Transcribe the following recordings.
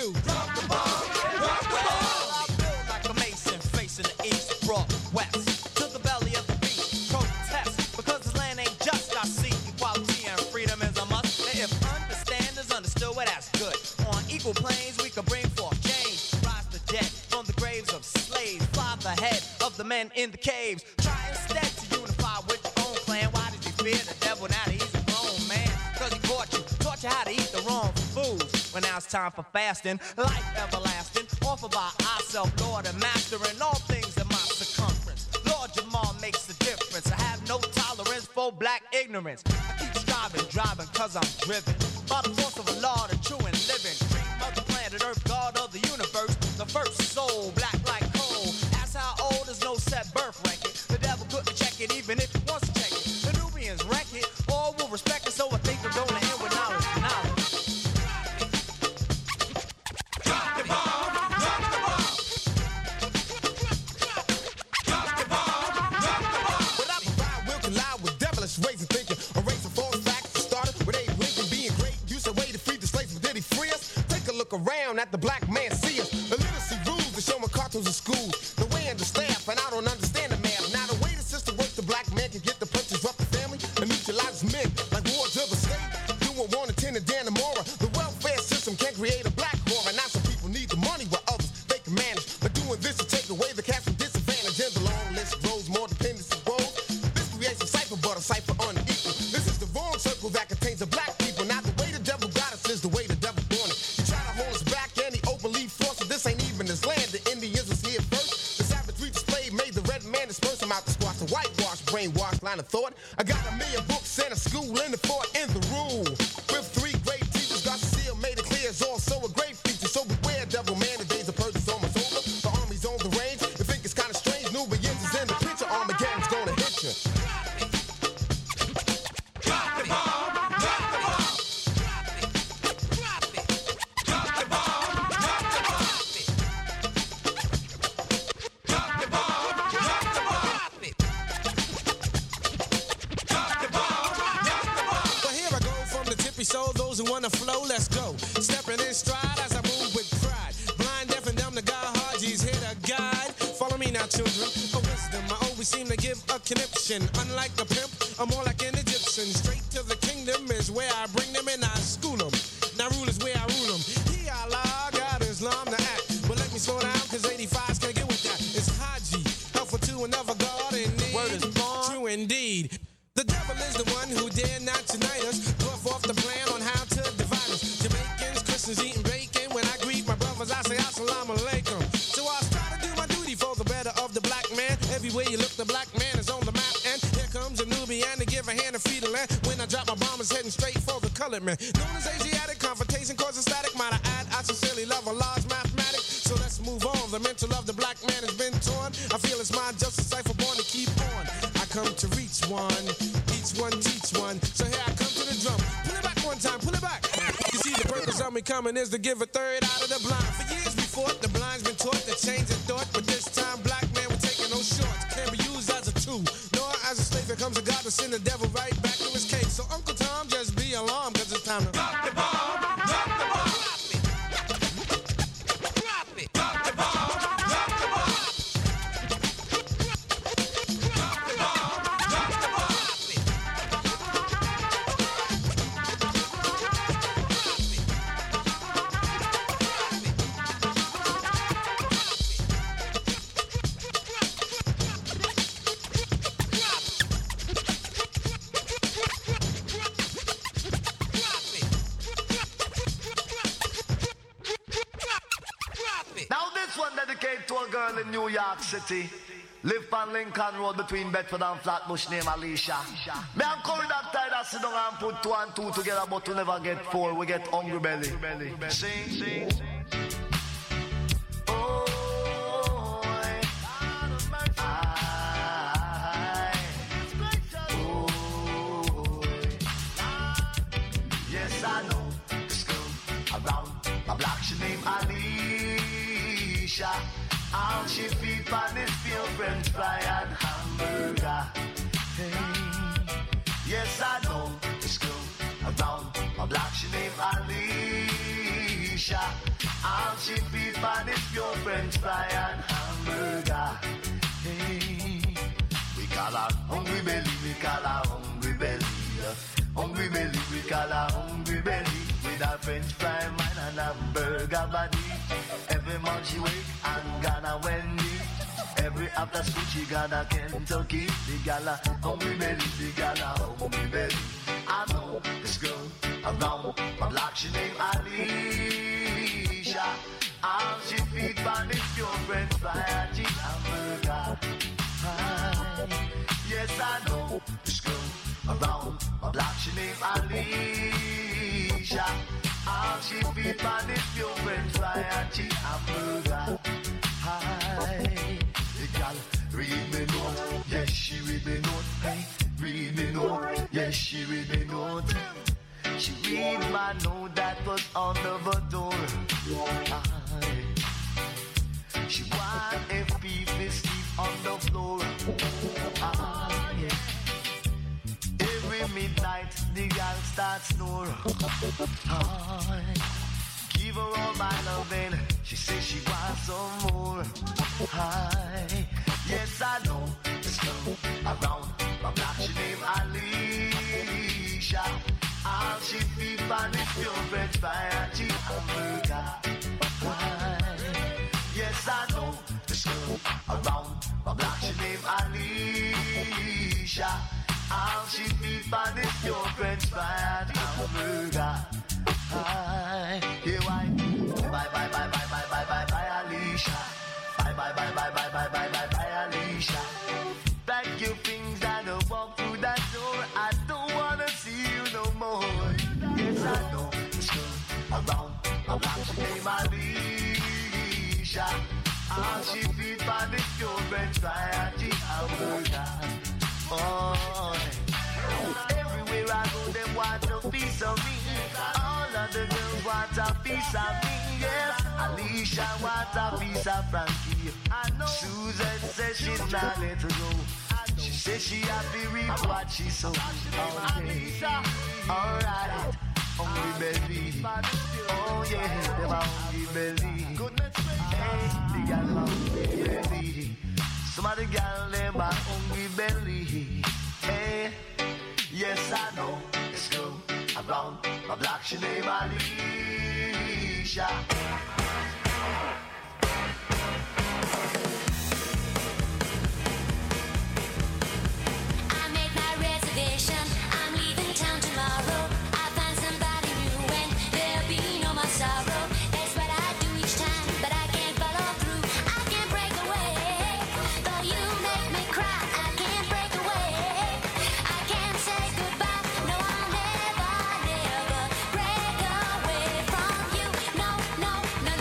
do. Drop the bomb, drop the bomb. I build like a mason facing the east, brought west to the belly of the beast. Protest because this land ain't just. I see equality and freedom is a must. And if understand is understood, well that's good. On equal planes we can bring forth change. Rise the dead from the graves of slaves. Fly the head of the men in the caves. Try instead to unify with your own clan. Why did you fear the devil? Now that he's a grown man. Cause he caught you, taught you how to eat the wrong foods. When now it's time for fasting, life everlasting, offered by ourself, Lord and Master, and all things in my circumference. Lord Jamal makes the difference. I have no tolerance for black ignorance. I keep striving, driving, cause I'm driven by the force of a law, the true and living. Dream of the planet Earth, God of the universe, the first soul, black like coal. Ask how old is no set birth record. The devil couldn't check it even if he wants to check it. The Nubians wreck it, all will respect it, so I think we're gonna end with knowledge. Ways of thinking, erasing false facts. Started with Abe Lincoln being great. Used a way to free the slaves, but did he free us? Take a look around at the black man, see us. The literacy rules, they're showing cartoons in schools. The way and the staff, and I don't understand the math. Now the way the system works, the black man can get the punch, disrupt the family, and neutralize men like wards of a state. Doing 1 to 10 and Dan Amora. The welfare system can create a black horror. Now some people need the money while others they can manage. But doing this to take away the cash from disadvantage. And the long list grows, more dependency grows. This creates a cipher, but a cipher unequal. This is the wrong circle that contains the black people. Now the way the devil got us is the way the devil born it. He try to hold us back and he openly forced it. This ain't even his land. The Indians was here first. The savagery displayed made the red man disperse him out the squash. The whitewash, brainwash, line of thought. I got 1,000,000 books and a school in the fort in the rule. With 3 great teachers, got the seal made it clear. It's also a great feature. So beware, devil man, the days of purge is almost over. The army's on the range. You think it's kind of strange. Nubians is in the picture. Armageddon's gonna hit you. So those who wanna flow, let's go. Stepping in stride as I move with pride. Blind, deaf, and dumb, the God Haji's here to guide. Follow me now, children. For wisdom, I always seem to give a conniption. Unlike the pimp, I'm more like an Egyptian. Straight to the kingdom is where I bring them and I school them. Now rule is where I rule them. He Allah, God Islam, the act. But let me slow down, cause 85's can't get with that. It's Haji, helpful to another God in need. Word is born. True indeed. The devil is the one who dare not unite us. Puff off the plan on how to divide us. Jamaicans, Christians eating bacon. When I greet my brothers, I say assalamu alaikum. So I try to do my duty for the better of the black man. Everywhere you look, the black man is on the map. And here comes a Nubian to give a hand and feed the land. When I drop my bombers, heading straight for the colored man. Known as Asiatic, confrontation causes static. Might I add, I sincerely love a large mathematics. So let's move on. The mental of the black man has been torn. I feel it's my justice cipher born to keep on. I come to reach one. Each one teach one. So here I come to the drum. Pull it back one time, pull it back. You see the purpose of me coming is to give a third out of the blind. For years before, the blind's been taught to change their thought. But this time, black man, we're taking no shorts. Can't be used as a tool, nor as a slave. Here comes a God to send the devil right back to his cave. So Uncle Tom, just be alarmed, cause it's time to drop the bomb, drop the bomb. To a girl in New York City, live on Lincoln Road between Bedford and Flatbush, named Alicia. Me and Corey that time that sit down and put 2 and 2 together, but we never get 4. We get hungry belly. Sing. Yes, I know. School around my block, she named Alicia. All she feed on is pure French fry and hamburger. Hey, yes I know the school around my block. She named Alicia. All she feed on is pure French fry and hamburger. Hey, we call her hungry belly, we call her hungry belly. Hungry belly, we call her hungry belly. With a French fry man and a burger body. Every month she wake and gonna Wendy. Every after school she gonna Kentucky. The gala hungry belly, the gala hungry belly. I know this girl around my block, she named Alicia. All she feed on is pure French fry and cheese hamburger. Yes, I know this girl around my block, she named Alicia. All she feed on is pure French fry and cheese hamburger. The gal read me note, yes she read me note. Hey, read me note, yes she read me note. She read my note that was on the door. She want if people sleep on the floor. Every midnight the gal starts snore. Give her all my loving. She says she wants some more. Yes, I know this girl around my block. She named Alicia. All she feed on is pure French fry and cheese hamburger. Yes, I know this girl around my block. She named Alicia. All she feed on is pure French fry and hamburger. Yeah, why? Bye, bye, bye, bye, bye, bye, bye, bye, Alicia. Bye, bye, bye, bye, bye, bye, bye, bye, bye, Alicia. Pack your things and walk through that door. I don't wanna see you no more. Yes, I know this girl around my block. She named Alicia. All she feed on is pure French fry and cheese hamburger. Oh, everywhere I go, them want a piece of me. All of the girls want a piece of me. Yes, Alicia wants a piece of Frankie. I know Susan says she's not let her go. She says she happy reap what she sow. Okay, alright, hungry belly. Oh yeah, them a hungry belly. Hey, the gal hungry belly. Some of the gal them a hungry belly. Hey, yes I know this girl around my block. She named Alicia. I'm leaving town tomorrow. I'll find somebody new and there'll be no more sorrow. That's what I do each time, but I can't follow through. I can't break away. Though you make me cry, I can't break away. I can't say goodbye. No, I'll never, never break away from you. No, no, no.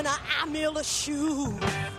in a high Miller shoe.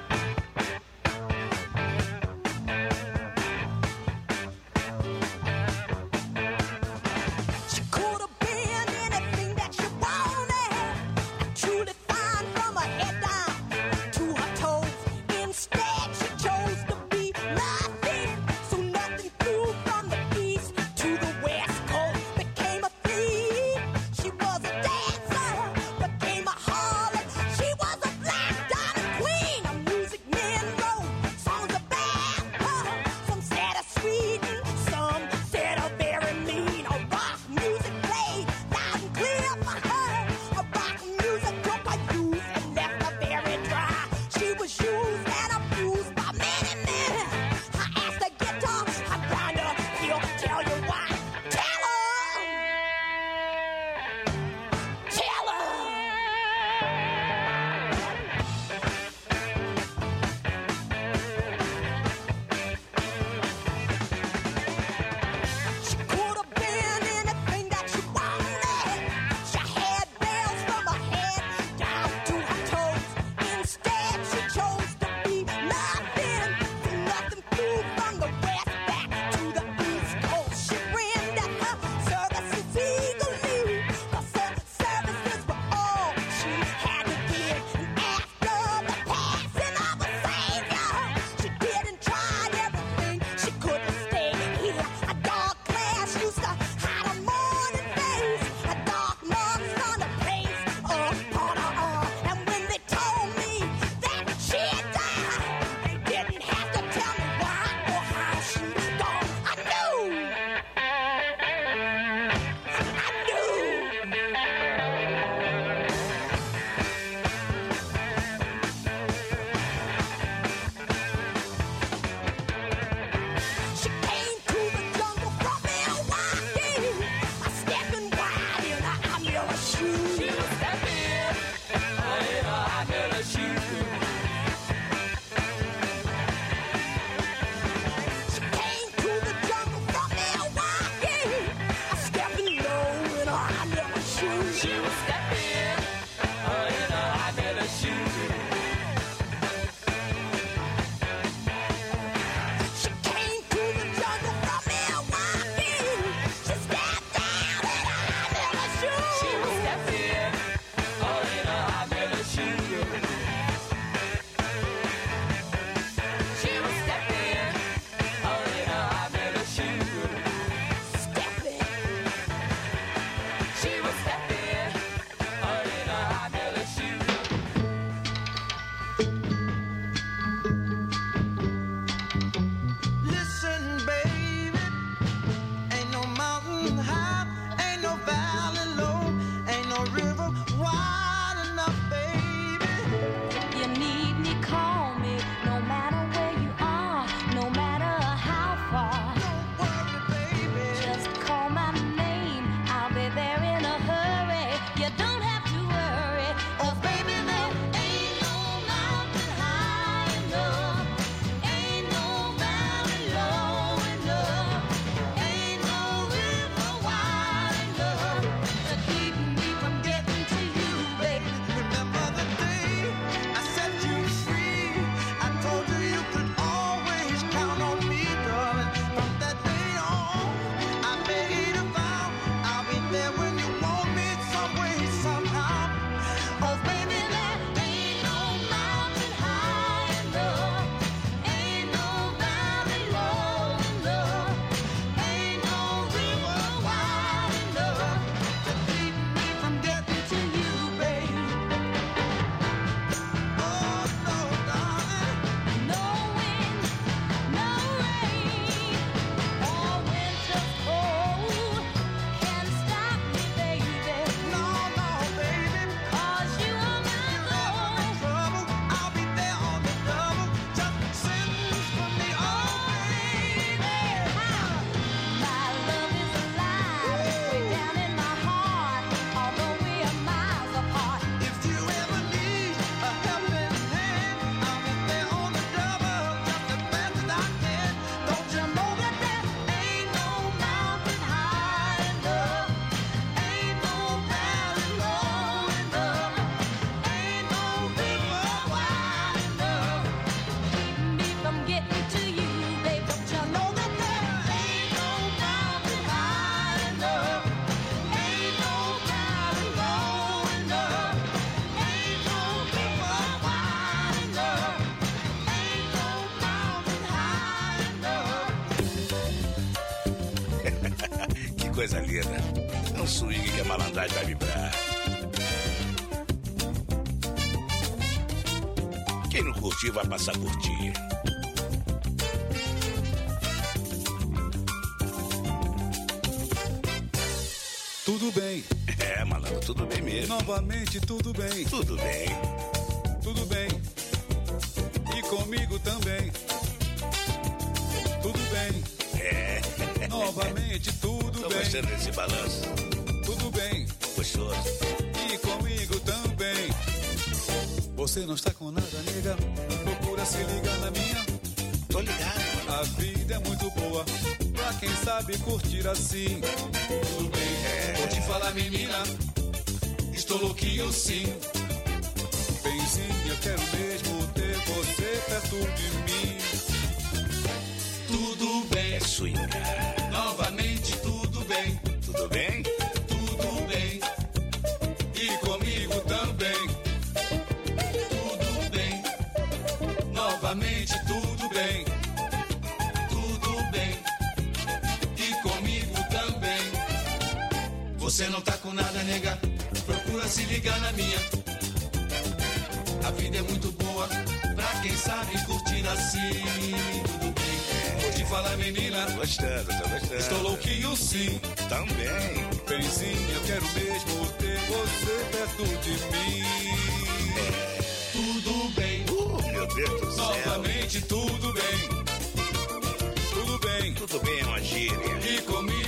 She could have been anything that she wanted, truly fine from her head down to her toes. Instead, she chose to be nothing, so nothing flew from the east to the west coast. Became a thief. She was a dancer, became a harlot. She was a black diamond queen. A music man wrote songs about her. Some said her sweet, and some said her very mean. A rock music played loud and clear for her. A rock music took her youth and left her very dry. She was used and abused by many men. I asked the guitar, I grind her, he'll tell you why. Tell her! Tell her! She could have been anything that she wanted. She had bells from her head down to her toes. Instead, she chose to be nothing. Nothing flew from the west back to the east coast. She rendered her services eagerly, 'cause her services were all she had to give. And after the passing of a savior, she didn't try everything. She couldn't stay here. A dark glass used to hide her morning face. A dark marks on the place upon her arm. And when they told me that she had died, they didn't have to tell me why or how she gone. I knew. I knew. She came to the jungle from Milwaukee, a stepping wide in a high Miller shoe. She was stepping in a high Miller shoe. She came to the jungle from Milwaukee, a stepping low in a high Miller shoe. She was stepping in a high Miller shoe. She came to the jungle from Milwaukee. She stepped down in a high Miller shoe. She was stepping in a high Miller shoe. She was stepping in a high Miller shoe. Stepping. She was stepping coisa linda. É um swing que a malandragem vai vibrar. Quem não curtir vai passar a curtir. Tudo bem. É, malandro, tudo bem mesmo. Novamente, tudo bem. Tudo bem. Tudo bem. E comigo também. Tudo bem. É. Novamente, tudo Tô bem. gostando desse balanço. Tudo bem. Gostoso. E comigo também. Você não está com nada, nega. Procura se ligar na minha. Tô ligado. A vida é muito boa pra quem sabe curtir assim. Tudo bem, vou te falar, menina. Estou louquinho sim. Benzinho, eu quero mesmo ter você perto de mim. Tudo bem, É swingar. novamente tudo bem. Tudo bem? Tudo bem. E comigo também. Tudo bem. Novamente tudo bem. Tudo bem. E comigo também. Você não tá com nada, nega. Procura se ligar na minha. A vida é muito boa pra quem sabe curtir assim. Tudo bem. Vou te falar, menina. Tô gostando. Estou louquinho sim. Também. Benzinho, eu quero mesmo ter você perto de mim. Tudo bem, Meu Deus do céu. novamente tudo bem. Tudo bem, Tudo bem, é uma gíria. e comigo